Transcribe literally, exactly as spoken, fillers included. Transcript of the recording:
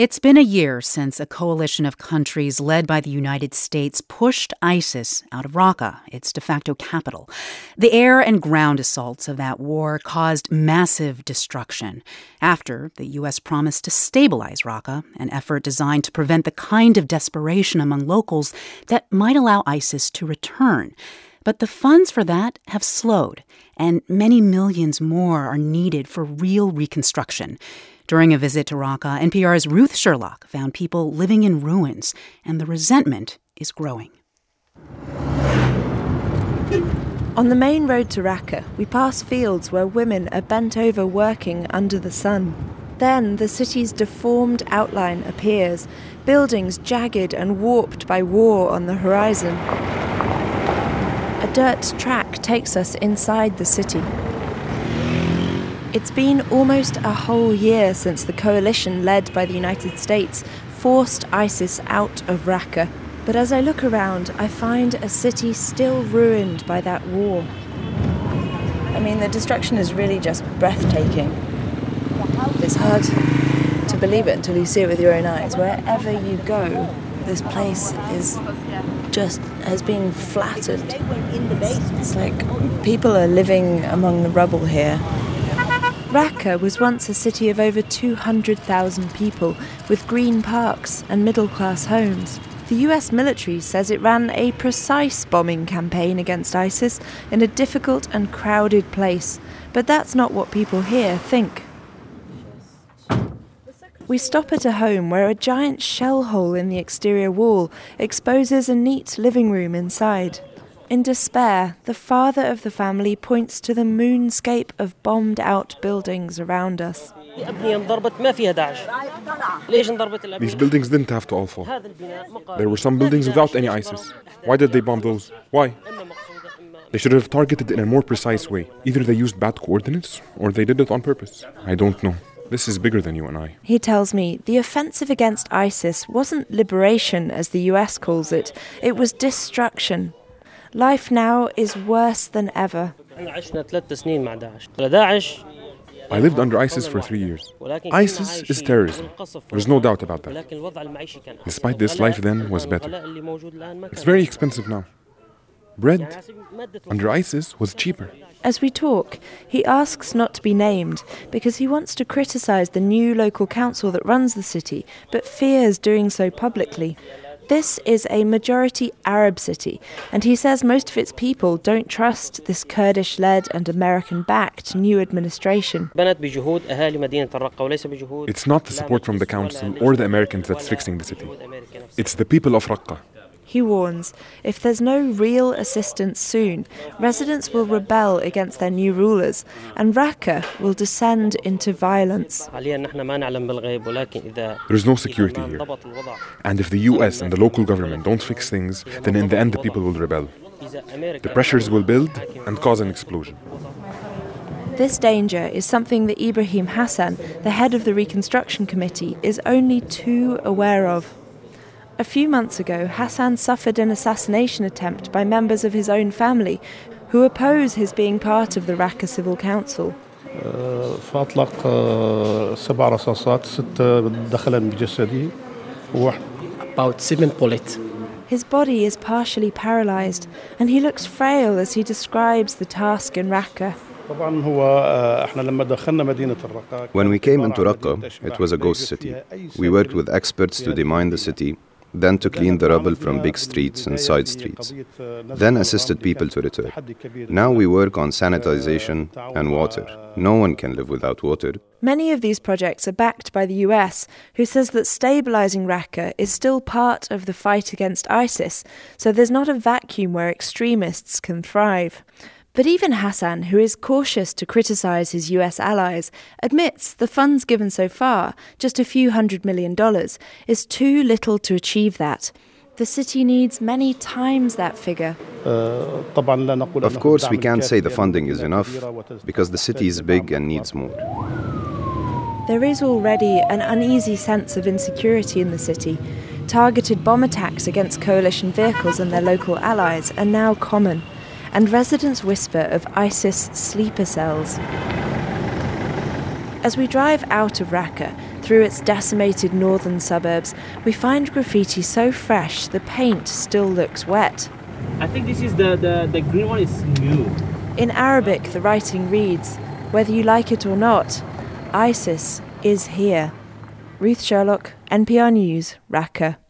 It's been a year since a coalition of countries led by the United States pushed ISIS out of Raqqa, its de facto capital. The air and ground assaults of that war caused massive destruction. After, the U S promised to stabilize Raqqa, an effort designed to prevent the kind of desperation among locals that might allow ISIS to return. But the funds for that have slowed, and many millions more are needed for real reconstruction. During a visit to Raqqa, N P R's Ruth Sherlock found people living in ruins, and the resentment is growing. On the main road to Raqqa, we pass fields where women are bent over working under the sun. Then the city's deformed outline appears, buildings jagged and warped by war on the horizon. A dirt track takes us inside the city. It's been almost a whole year since the coalition led by the United States forced ISIS out of Raqqa. But as I look around, I find a city still ruined by that war. I mean, the destruction is really just breathtaking. It's hard to believe it until you see it with your own eyes. Wherever you go, this place is just has been flattened. It's, it's like people are living among the rubble here. Raqqa was once a city of over two hundred thousand people, with green parks and middle-class homes. The U S military says it ran a precise bombing campaign against ISIS in a difficult and crowded place, but that's not what people here think. We stop at a home where a giant shell hole in the exterior wall exposes a neat living room inside. In despair, the father of the family points to the moonscape of bombed-out buildings around us. These buildings didn't have to all fall. There were some buildings without any ISIS. Why did they bomb those? Why? They should have targeted in a more precise way. Either they used bad coordinates, or they did it on purpose. I don't know. This is bigger than you and I. He tells me the offensive against ISIS wasn't liberation, as the U S calls it. It was destruction. Life now is worse than ever. I lived under ISIS for three years. ISIS is terrorism. There's no doubt about that. Despite this, life then was better. It's very expensive now. Bread under ISIS was cheaper. As we talk, he asks not to be named because he wants to criticize the new local council that runs the city, but fears doing so publicly. This is a majority Arab city, and he says most of its people don't trust this Kurdish-led and American-backed new administration. It's not the support from the council or the Americans that's fixing the city. It's the people of Raqqa. He warns, if there's no real assistance soon, residents will rebel against their new rulers, and Raqqa will descend into violence. There's no security here. And if the U S and the local government don't fix things, then in the end the people will rebel. The pressures will build and cause an explosion. This danger is something that Ibrahim Hassan, the head of the Reconstruction Committee, is only too aware of. A few months ago, Hassan suffered an assassination attempt by members of his own family who oppose his being part of the Raqqa Civil Council. About seven bullets. His body is partially paralyzed, and he looks frail as he describes the task in Raqqa. When we came into Raqqa, it was a ghost city. We worked with experts to demine the city, then to clean the rubble from big streets and side streets, then assisted people to return. Now we work on sanitization and water. No one can live without water. Many of these projects are backed by the U S, who says that stabilizing Raqqa is still part of the fight against ISIS, so there's not a vacuum where extremists can thrive. But even Hassan, who is cautious to criticize his U S allies, admits the funds given so far, just a few hundred million dollars, is too little to achieve that. The city needs many times that figure. Of course, we can't say the funding is enough, because the city is big and needs more. There is already an uneasy sense of insecurity in the city. Targeted bomb attacks against coalition vehicles and their local allies are now common, and residents whisper of ISIS sleeper cells. As we drive out of Raqqa, Through its decimated northern suburbs, we find graffiti so fresh the paint still looks wet. I think this is the, the, the green one is new. In Arabic, the writing reads, "Whether you like it or not, ISIS is here." Ruth Sherlock, N P R News, Raqqa.